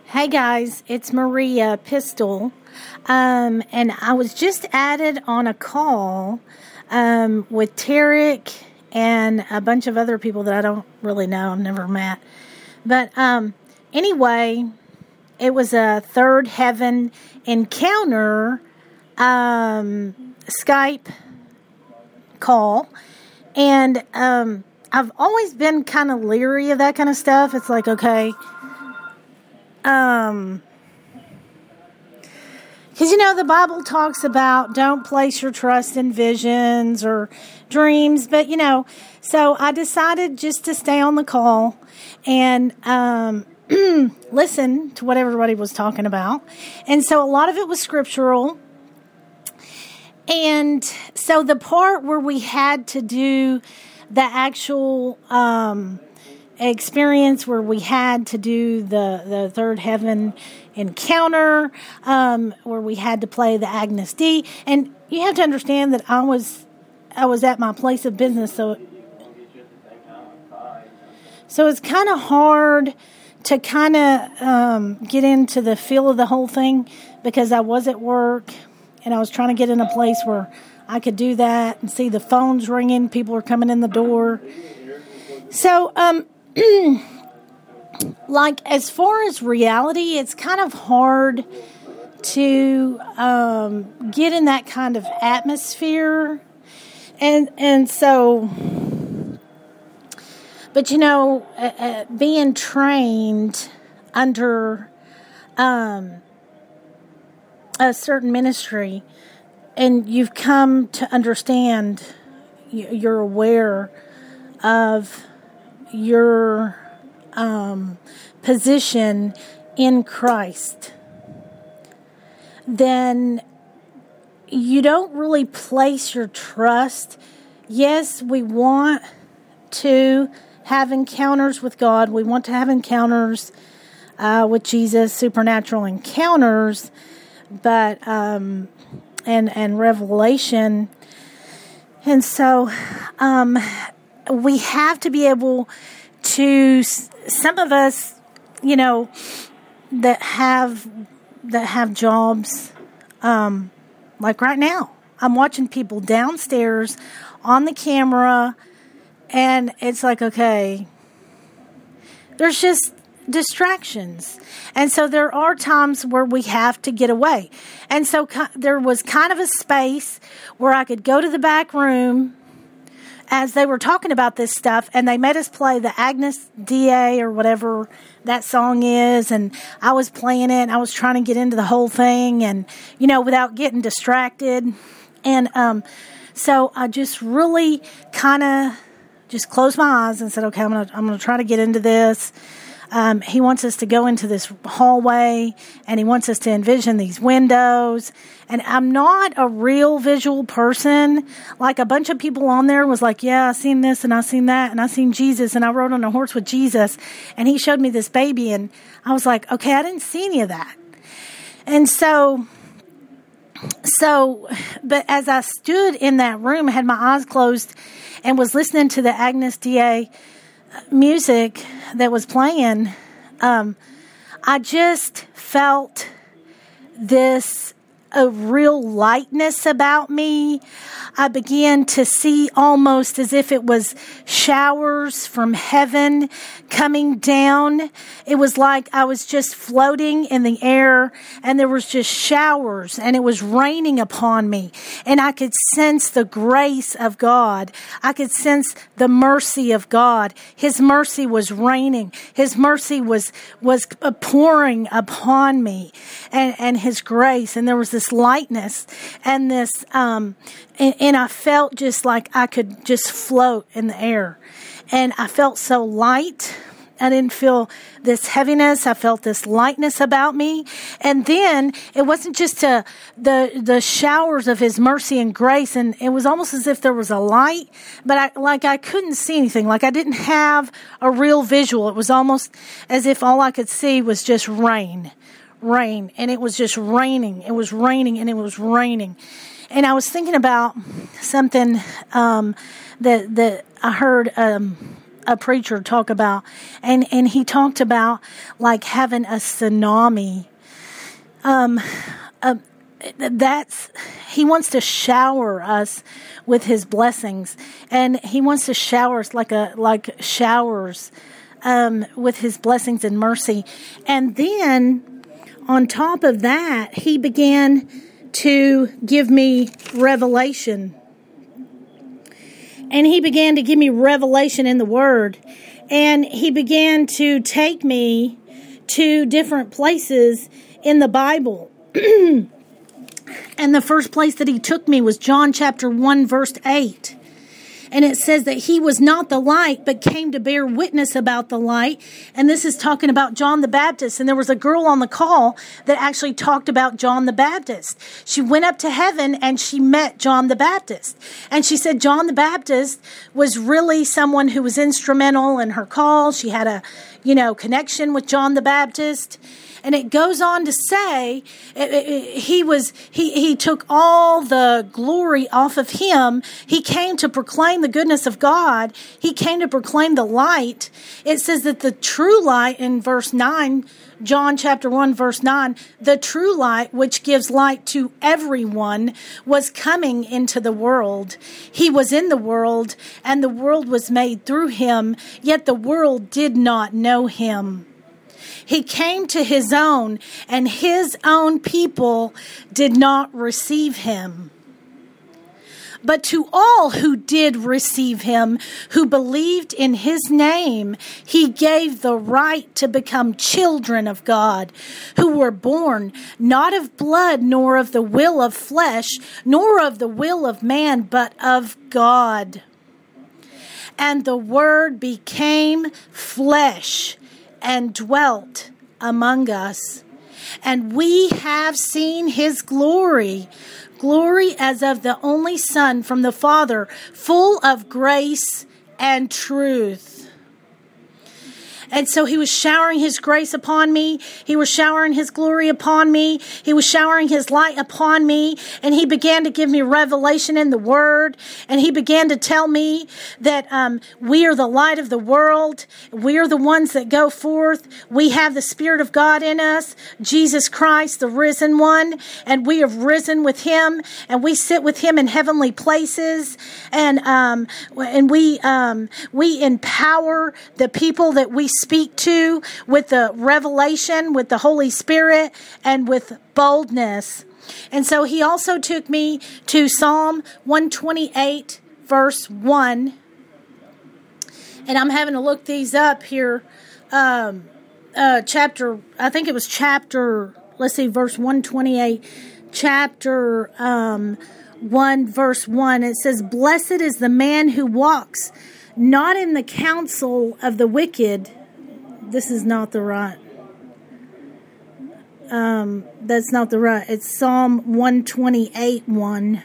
Hey guys, it's Maria Pistol, and I was just added on a call with Tarek and a bunch of other people that I don't really know, I've never met. But anyway, it was a Third Heaven Encounter Skype call, and I've always been kind of leery of that kind of stuff. It's like, okay, because, the Bible talks about don't place your trust in visions or dreams. But, so I decided just to stay on the call and listen to what everybody was talking about. And so a lot of it was scriptural. And so the part where we had to do the actual experience where we had to do the Third Heaven Encounter, where we had to play the Agnus Dei, and you have to understand that I was at my place of business, so it's kind of hard to kind of get into the feel of the whole thing because I was at work and I was trying to get in a place where I could do that and see the phones ringing, people are coming in the door. So, like, as far as reality, it's kind of hard to get in that kind of atmosphere. And so, but being trained under a certain ministry, and you've come to understand, you're aware of your position in Christ, then you don't really place your trust. Yes, we want to have encounters with God. We want to have encounters with Jesus, supernatural encounters, but and revelation. And so we have to be able to, some of us, that have jobs, like right now, I'm watching people downstairs on the camera, and it's like, okay, there's just distractions. And so there are times where we have to get away. And so there was kind of a space where I could go to the back room as they were talking about this stuff, and they made us play the Agnus Dei or whatever that song is, and I was playing it, and I was trying to get into the whole thing, and, without getting distracted. And so I just really kind of just closed my eyes and said, okay, I'm gonna try to get into this. He wants us to go into this hallway, and he wants us to envision these windows. And I'm not a real visual person. Like, a bunch of people on there was like, yeah, I seen this and I seen that, and I seen Jesus, and I rode on a horse with Jesus, and he showed me this baby, and I was like, okay, I didn't see any of that. And so, but as I stood in that room, I had my eyes closed and was listening to the Agnus Dei music that was playing, I just felt a real lightness about me. I began to see almost as if it was showers from heaven coming down. It was like I was just floating in the air, and there was just showers, and it was raining upon me. And I could sense the grace of God. I could sense the mercy of God. His mercy was raining. His mercy was pouring upon me, and His grace. And there was this lightness and this, and I felt just like I could just float in the air. And I felt so light. I didn't feel this heaviness. I felt this lightness about me. And then it wasn't just the showers of His mercy and grace. And it was almost as if there was a light, but I couldn't see anything. Like, I didn't have a real visual. It was almost as if all I could see was just rain. And it was just raining. It was raining, and it was raining. And I was thinking about something that I heard a preacher talk about, and he talked about like having a tsunami. He wants to shower us with his blessings, and he wants to shower us like showers with his blessings and mercy. And then on top of that, he began to give me revelation. And he began to give me revelation in the Word. And he began to take me to different places in the Bible. And the first place that he took me was John chapter 1, verse 8. And it says that he was not the light, but came to bear witness about the light. And this is talking about John the Baptist. And there was a girl on the call that actually talked about John the Baptist. She went up to heaven and she met John the Baptist. And she said John the Baptist was really someone who was instrumental in her call. She had a, connection with John the Baptist. And it goes on to say he took all the glory off of him. He came to proclaim the goodness of God. He came to proclaim the light. It says that the true light in verse 9, John chapter 1, verse 9, the true light, which gives light to everyone, was coming into the world. He was in the world, and the world was made through him, yet the world did not know him. He came to his own, and his own people did not receive him. But to all who did receive him, who believed in his name, he gave the right to become children of God, who were born not of blood, nor of the will of flesh, nor of the will of man, but of God. And the Word became flesh and dwelt among us. And we have seen his glory as of the only Son from the Father, full of grace and truth. And so he was showering his grace upon me. He was showering his glory upon me. He was showering his light upon me. And he began to give me revelation in the Word. And he began to tell me that we are the light of the world. We are the ones that go forth. We have the Spirit of God in us, Jesus Christ, the risen one. And we have risen with him. And we sit with him in heavenly places. And we empower the people that we speak to with the revelation, with the Holy Spirit, and with boldness. And so he also took me to Psalm 128, verse 1. And I'm having to look these up here. Verse 128, chapter 1, verse 1. It says, "Blessed is the man who walks not in the counsel of the wicked." This is not the right. That's not the right. It's Psalm 128, 1.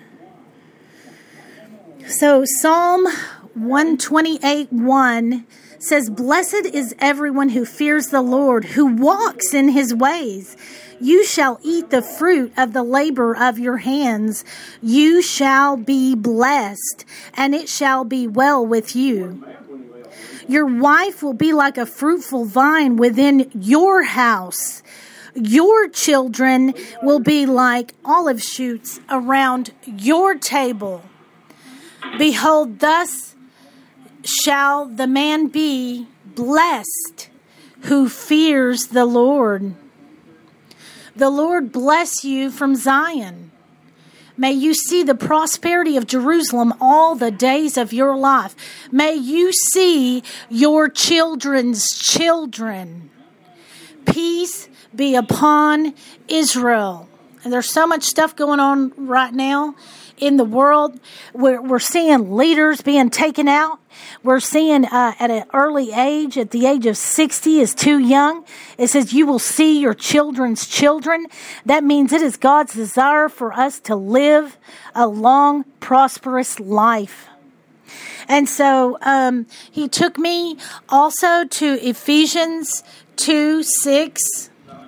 So Psalm 128, 1 says, "Blessed is everyone who fears the Lord, who walks in his ways. You shall eat the fruit of the labor of your hands. You shall be blessed, and it shall be well with you. Your wife will be like a fruitful vine within your house. Your children will be like olive shoots around your table. Behold, thus shall the man be blessed who fears the Lord. The Lord bless you from Zion. May you see the prosperity of Jerusalem all the days of your life. May you see your children's children. Peace be upon Israel." And there's so much stuff going on right now in the world. We're seeing leaders being taken out. We're seeing at an early age, at the age of 60 is too young. It says you will see your children's children. That means it is God's desire for us to live a long, prosperous life. And so he took me also to Ephesians 2:6.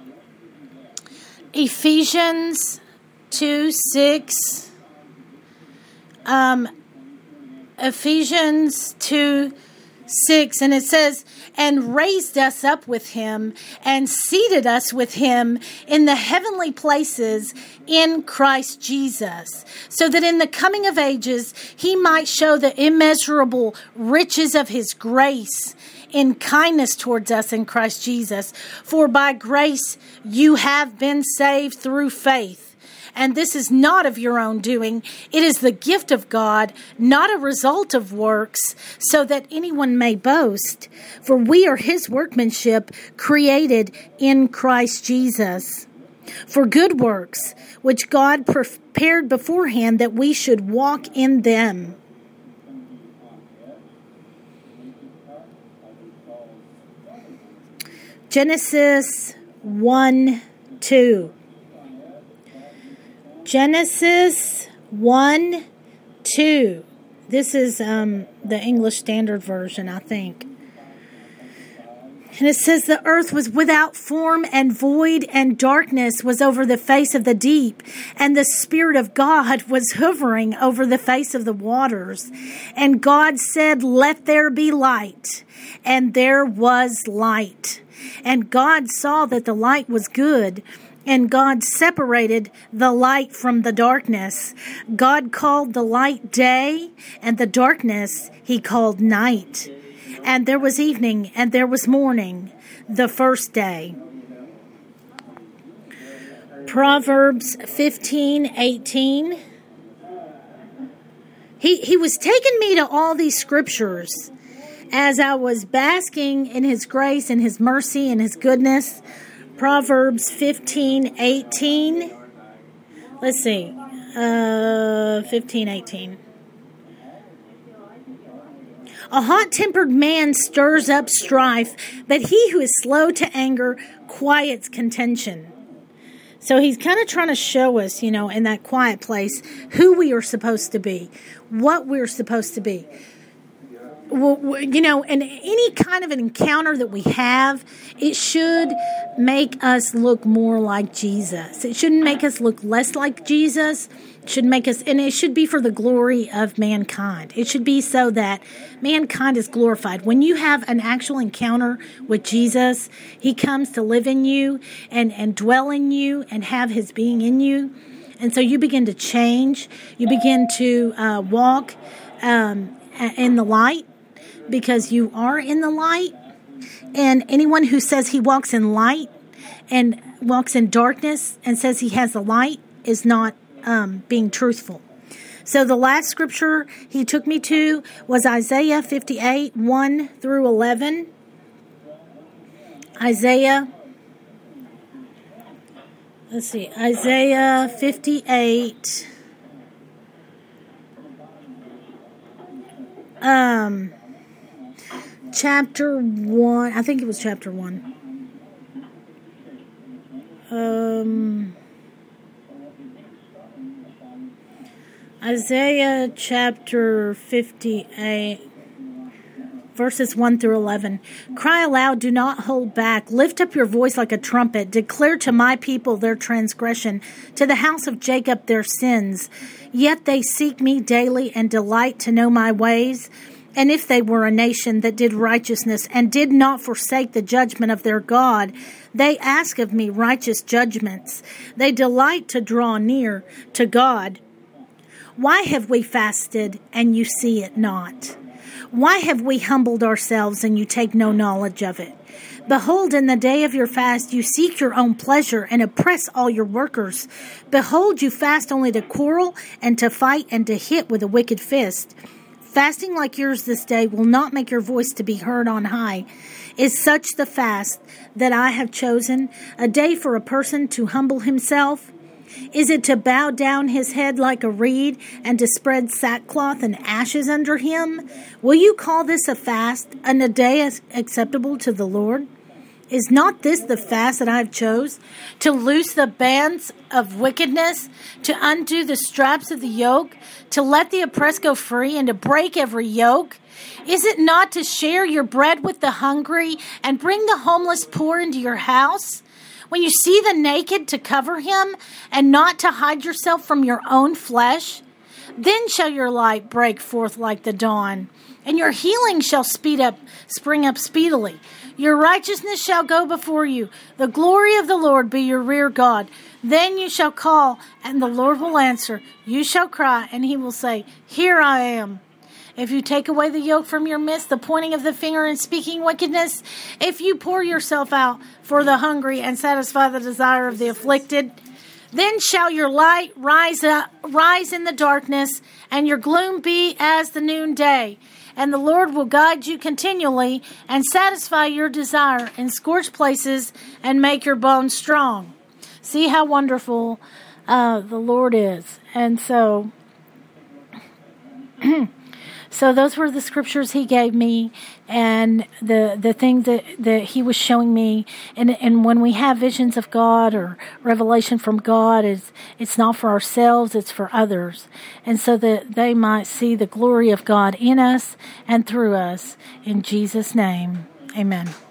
Ephesians 2:6. Ephesians 2, 6, and it says, and raised us up with him and seated us with him in the heavenly places in Christ Jesus, so that in the coming of ages he might show the immeasurable riches of his grace in kindness towards us in Christ Jesus. For by grace you have been saved through faith. And this is not of your own doing. It is the gift of God, not a result of works, so that anyone may boast. For we are his workmanship, created in Christ Jesus, for good works, which God prepared beforehand that we should walk in them. Genesis 1:2. Genesis 1:2. This is the English Standard Version, I think. And it says, the earth was without form and void, and darkness was over the face of the deep, and the Spirit of God was hovering over the face of the waters. And God said, let there be light. And there was light. And God saw that the light was good. And God separated the light from the darkness. God called the light day, and the darkness he called night. And there was evening, and there was morning, the first day. Proverbs 15:18. He was taking me to all these scriptures as I was basking in his grace and his mercy and his goodness. Proverbs 15:18. Let's see. 15:18. A hot-tempered man stirs up strife, but he who is slow to anger quiets contention. So he's kind of trying to show us, in that quiet place, who we are supposed to be, what we're supposed to be. Well, in any kind of an encounter that we have, it should make us look more like Jesus. It shouldn't make us look less like Jesus. It should make us, and it should be for the glory of mankind. It should be so that mankind is glorified. When you have an actual encounter with Jesus, he comes to live in you and dwell in you and have his being in you. And so you begin to change. You begin to walk in the light, because you are in the light. And anyone who says he walks in light and walks in darkness and says he has the light is not being truthful. So the last scripture he took me to was Isaiah 58, 1 through 11. Isaiah 58. Chapter 1. I think it was chapter 1. Isaiah chapter 58, verses 1 through 11. Cry aloud, do not hold back. Lift up your voice like a trumpet. Declare to my people their transgression, to the house of Jacob their sins. Yet they seek me daily and delight to know my ways. And if they were a nation that did righteousness and did not forsake the judgment of their God, they ask of me righteous judgments. They delight to draw near to God. Why have we fasted and you see it not? Why have we humbled ourselves and you take no knowledge of it? Behold, in the day of your fast, you seek your own pleasure and oppress all your workers. Behold, you fast only to quarrel and to fight and to hit with a wicked fist. Fasting like yours this day will not make your voice to be heard on high. Is such the fast that I have chosen, a day for a person to humble himself? Is it to bow down his head like a reed and to spread sackcloth and ashes under him? Will you call this a fast and a day acceptable to the Lord? Is not this the fast that I have chose? To loose the bands of wickedness, to undo the straps of the yoke, to let the oppressed go free, and to break every yoke? Is it not to share your bread with the hungry and bring the homeless poor into your house? When you see the naked, to cover him, and not to hide yourself from your own flesh? Then shall your light break forth like the dawn, and your healing shall spring up speedily. Your righteousness shall go before you. The glory of the Lord be your rear guard. Then you shall call, and the Lord will answer. You shall cry, and he will say, Here I am. If you take away the yoke from your midst, the pointing of the finger and speaking wickedness, if you pour yourself out for the hungry and satisfy the desire of the afflicted, then shall your light rise in the darkness, and your gloom be as the noonday. And the Lord will guide you continually and satisfy your desire in scorched places and make your bones strong. See how wonderful the Lord is. And so... So those were the scriptures he gave me, and the things that he was showing me. And when we have visions of God or revelation from God, it's not for ourselves, it's for others. And so that they might see the glory of God in us and through us. In Jesus' name, amen.